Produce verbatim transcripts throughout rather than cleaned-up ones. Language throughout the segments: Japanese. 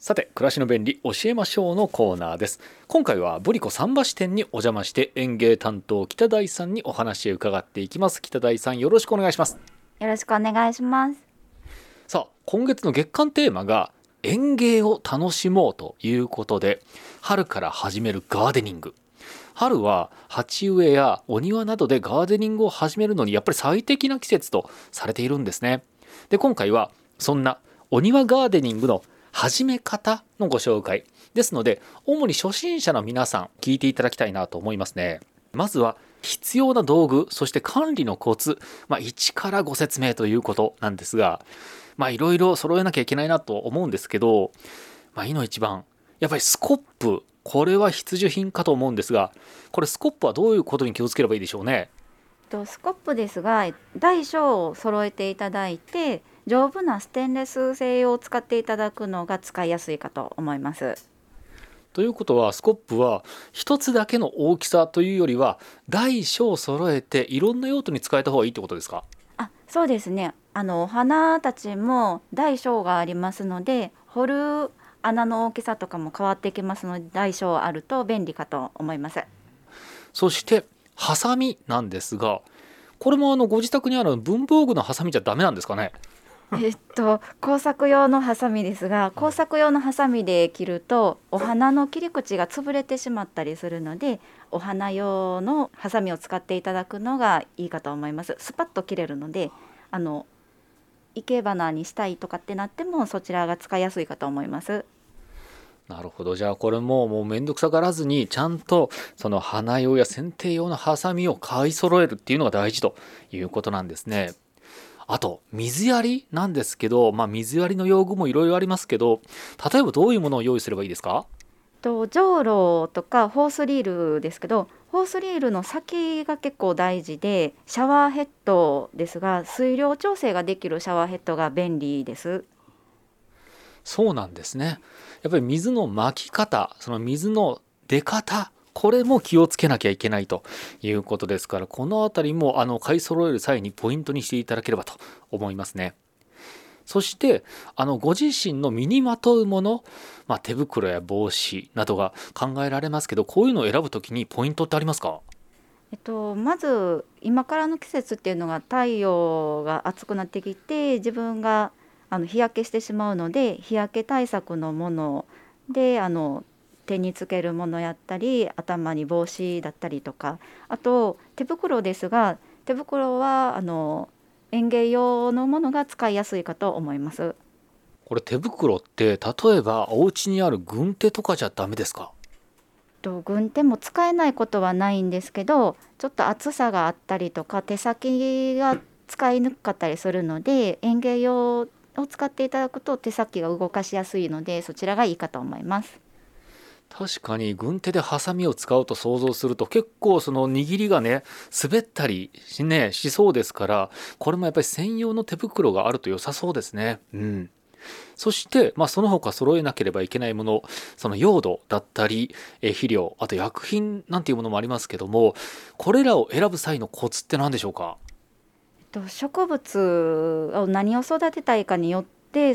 さて、暮らしの便利教えましょうのコーナーです。今回はブリコ桟橋店にお邪魔して園芸担当北台さんにお話を伺っていきます。北台さん、よろしくお願いします。 よろしくお願いします。 さあ、今月の月間テーマが園芸を楽しもうということで、春から始めるガーデニング。春は鉢植えやお庭などでガーデニングを始めるのにやっぱり最適な季節とされているんですね。で、今回はそんなお庭ガーデニングの始め方のご紹介ですので、主に初心者の皆さん聞いていただきたいなと思いますね。まずは必要な道具、そして管理のコツ、まあ、いちからご説明ということなんですが、まあいろいろ揃えなきゃいけないなと思うんですけど、まあ、いの一番やっぱりスコップ、これは必需品かと思うんですが、これスコップはどういうことに気をつければいいでしょうね。 スコップですが、大小を揃えていただいて、丈夫なステンレス製を使っていただくのが使いやすいかと思います。 ということは、スコップは一つだけの大きさというよりは大小揃えていろんな用途に使えた方がいいってことですか？ あ、そうですね。あのお花たちも大小がありますので、掘る穴の大きさとかも変わってきますので、大小あると便利かと思います。 そしてハサミなんですが、これもあのご自宅にある文房具のハサミじゃダメなんですかね？ えっと工作用のハサミですが、工作用のハサミで切るとお花の切り口が潰れてしまったりするので、お花用のハサミを使っていただくのがいいかと思います。スパッと切れるので、あの生け花にしたいとかってなってもそちらが使いやすいかと思います。 なるほど。じゃあこれももうめんどくさがらずに、ちゃんとその花用や剪定用のハサミを買い揃えるっていうのが大事ということなんですね。あと水やりなんですけど、まあ、水やりの用具もいろいろありますけど、例えばどういうものを用意すればいいですか？ とじょうろとかホースリールですけど、ホースリールの先が結構大事で、シャワーヘッドですが、水量調整ができるシャワーヘッドが便利です。 そうなんですね。やっぱり水のまき方、その水の出方、これも気をつけなきゃいけないということですから、このあたりもあの買い揃える際にポイントにしていただければと思いますね。そしてあのご自身の身にまとうもの、まあ、手袋や帽子などが考えられますけど、こういうのを選ぶときにポイントってありますか？ えっと、まず今からの季節っていうのが太陽が暑くなってきて、自分があの日焼けしてしまうので、日焼け対策のもので、あの手につけるものやったり、頭に帽子だったりとか、あと手袋ですが、手袋はあの園芸用のものが使いやすいかと思います。 これ手袋って例えばお家にある軍手とかじゃダメですか？ と軍手も使えないことはないんですけど、ちょっと厚さがあったりとか手先が使いにくかったりするので、園芸用を使っていただくと手先が動かしやすいので、そちらがいいかと思います。 確かに軍手でハサミを使うと想像すると、結構その握りがね滑ったりし,、ね、しそうですから、これもやっぱり専用の手袋があると良さそうですね。うん。そして、まあ、その他揃えなければいけないもの、その用土だったりえ肥料、あと薬品なんていうものもありますけども、これらを選ぶ際のコツって何でしょうか？ えっと植物を何を育てたいかによって、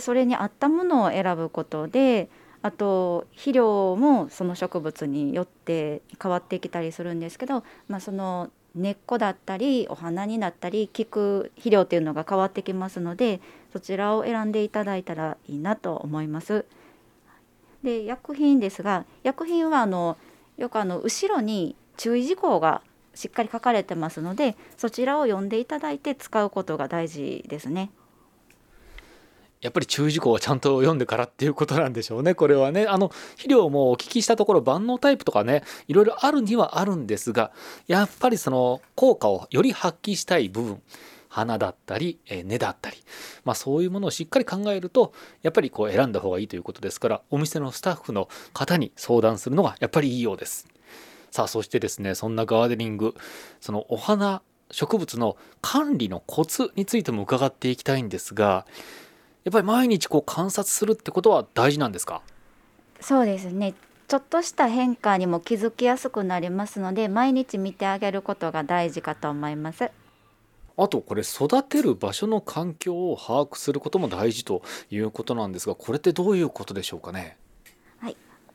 それに合ったものを選ぶことで、あと肥料もその植物によって変わってきたりするんですけど、まあ、その根っこだったりお花になったり効く肥料っていうのが変わってきますので、そちらを選んでいただいたらいいなと思います。で、薬品ですが、薬品はあのよくあの後ろに注意事項がしっかり書かれてますので、そちらを読んでいただいて使うことが大事ですね。 やっぱり注意事項はちゃんと読んでからっていうことなんでしょうね。これはね、あの肥料もお聞きしたところ万能タイプとかね、いろいろあるにはあるんですが、やっぱりその効果をより発揮したい部分、花だったりえ根だったり、まあ、そういうものをしっかり考えると、やっぱりこう選んだ方がいいということですから、お店のスタッフの方に相談するのがやっぱりいいようです。さあ、そしてですね、そんなガーデニング、そのお花植物の管理のコツについても伺っていきたいんですが、やっぱり毎日こう観察するってことは大事なんですか？ そうですね。ちょっとした変化にも気づきやすくなりますので、毎日見てあげることが大事かと思います。 あとこれ育てる場所の環境を把握することも大事ということなんですが、これってどういうことでしょうかね？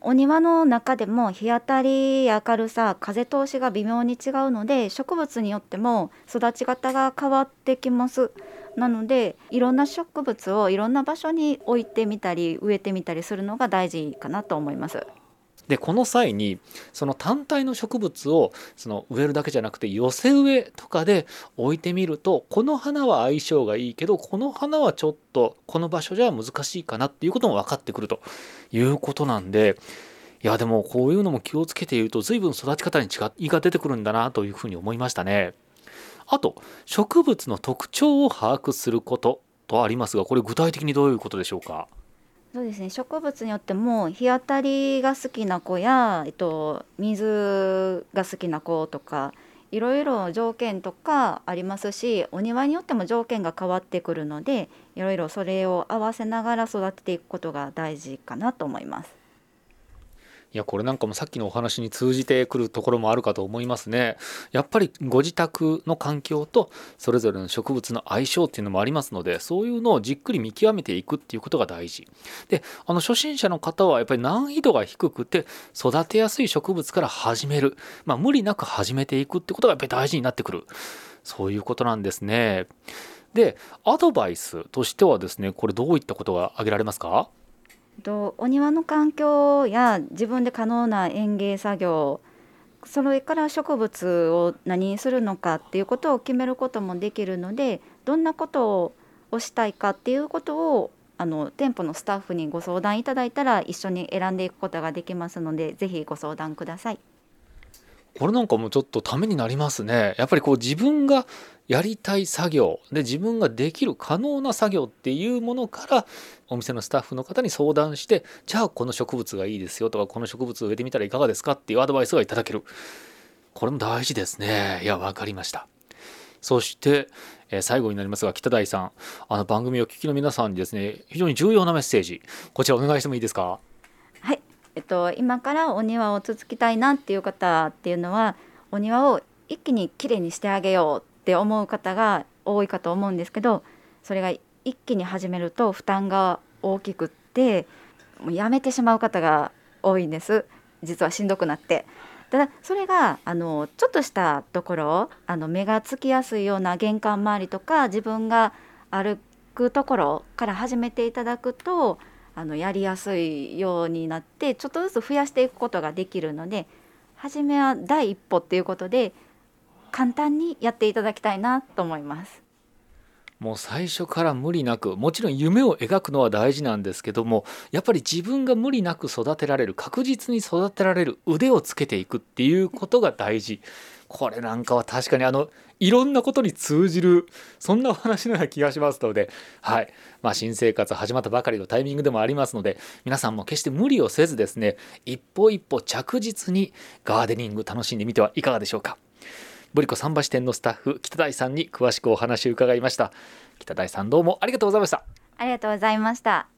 お庭の中でも日当たりや明るさ、風通しが微妙に違うので、植物によっても育ち方が変わってきます。なのでいろんな植物をいろんな場所に置いてみたり植えてみたりするのが大事かなと思います。 でこの際にその単体の植物をその植えるだけじゃなくて寄せ植えとかで置いてみると、この花は相性がいいけどこの花はちょっとこの場所じゃ難しいかなっていうことも分かってくるということなんで、いやでもこういうのも気をつけていると随分育ち方に違いが出てくるんだなというふうに思いましたね。あと植物の特徴を把握することとありますが、これ具体的にどういうことでしょうか？ そうですね、植物によっても日当たりが好きな子や、えっと、水が好きな子とかいろいろ条件とかありますし、お庭によっても条件が変わってくるので、いろいろそれを合わせながら育てていくことが大事かなと思います。 いやこれなんかもさっきのお話に通じてくるところもあるかと思いますね。やっぱりご自宅の環境とそれぞれの植物の相性っていうのもありますので、そういうのをじっくり見極めていくっていうことが大事で、あの初心者の方はやっぱり難易度が低くて育てやすい植物から始める、まあ、無理なく始めていくってことがやっぱり大事になってくる、そういうことなんですね。でアドバイスとしてはですね、これどういったことが挙げられますか？ とお庭の環境や自分で可能な園芸作業、それから植物を何にするのかっていうことを決めることもできるので、どんなことをしたいかっていうことをあの店舗のスタッフにご相談いただいたら一緒に選んでいくことができますので、ぜひご相談ください。 これなんかもうちょっとためになりますね。やっぱりこう自分がやりたい作業で自分ができる可能な作業っていうものからお店のスタッフの方に相談して、じゃあこの植物がいいですよとかこの植物を植えてみたらいかがですかっていうアドバイスがいただける。これも大事ですね。いや分かりました。そして、えー最後になりますが北大さん、あの番組をお聞きの皆さんにですね非常に重要なメッセージこちらお願いしてもいいですか？ はい、えっと、今からお庭を続きたいなっていう方っていうのは、お庭を一気にきれいにしてあげようって思う方が多いかと思うんですけど、それが一気に始めると負担が大きくってもうやめてしまう方が多いんです。実はしんどくなって。ただそれがあのちょっとしたところ、あの目がつきやすいような玄関周りとか自分が歩くところから始めていただくと、あのやりやすいようになってちょっとずつ増やしていくことができるので、初めは第一歩っていうことで簡単にやっていただきたいなと思います。 もう最初から無理なく、もちろん夢を描くのは大事なんですけども、やっぱり自分が無理なく育てられる、確実に育てられる腕をつけていくっていうことが大事。これなんかは確かにあのいろんなことに通じる、そんなお話のような気がしますので、はい、まあ、新生活始まったばかりのタイミングでもありますので、皆さんも決して無理をせずですね、一歩一歩着実にガーデニング楽しんでみてはいかがでしょうか。ブリコ桟橋店のスタッフ北大さんに詳しくお話を伺いました。北大さんどうもありがとうございました。 ありがとうございました。